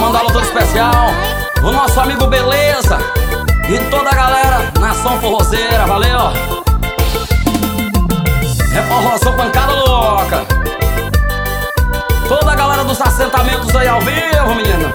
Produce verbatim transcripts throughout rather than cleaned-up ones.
mandar um todo especial o nosso amigo Beleza e toda a galera, nação forrozeira, valeu! É forrozão pancada louca. Toda a galera dos assentamentos aí ao vivo, menina.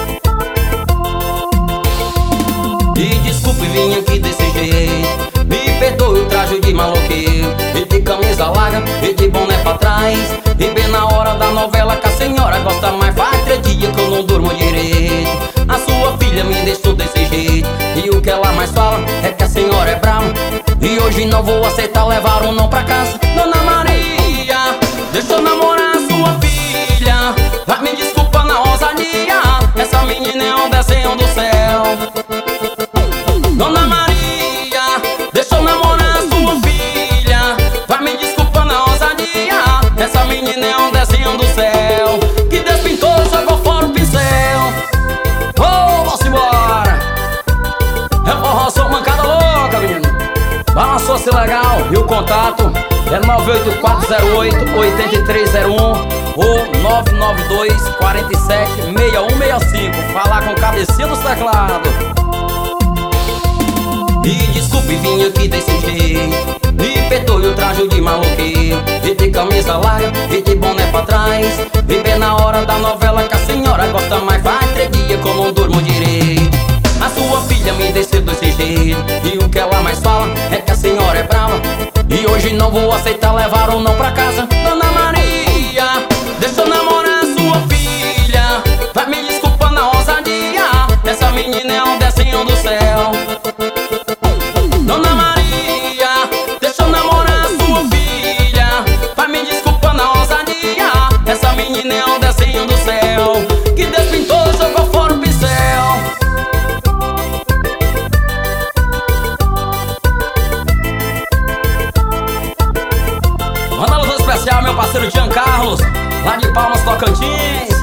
E desculpe vir aqui desse jeito, me perdoe o traje de maloqueiro, e de camisa larga, e de boné pra trás, e bem na hora da novela que a senhora gosta mais. Faz três dias que eu não durmo direito. A sua filha me deixou desse jeito, e o que ela mais fala é que a senhora é brava, e hoje não vou aceitar levar um não pra casa. Dona Maria, deixa eu namorar a sua filha, vai me desculpa na ousadia, essa menina é um desenho do céu. Dona Maria, deixa eu namorar a sua filha, vai me desculpa na ousadia, essa menina é um desenho do céu, que Deus pintou e jogou fora o pincel. Oh, vamos embora. É forró, sou mancada louca, menino. Balançou-se legal e o contato é nove oito quatro zero oito, oito três zero um ou nove nove dois, quatro sete, seis um seis cinco. Falar com cabecinha dos teclados. E desculpe vir aqui desse jeito, me perdoe o traje de maloqueiro, e de camisa larga, e de boné pra trás, e bem na hora da novela que a senhora gosta mais. Faz três dias que eu não durmo direito. A sua filha me desceu desse jeito, e o que ela mais fala é que a senhora é brava, e hoje não vou aceitar levar um não pra casa. Dona Maria, deixa eu namorar a sua filha, vai me desculpa na ousadia, essa menina é um desenho do céu. Dona Maria, deixa eu namorar a sua filha, vai me desculpa na ousadia, essa menina é um desenho do céu, que Deus pintou e jogou fora o pincel. Manda um especial, meu parceiro Jean Carlos, lá de Palmas, Tocantins.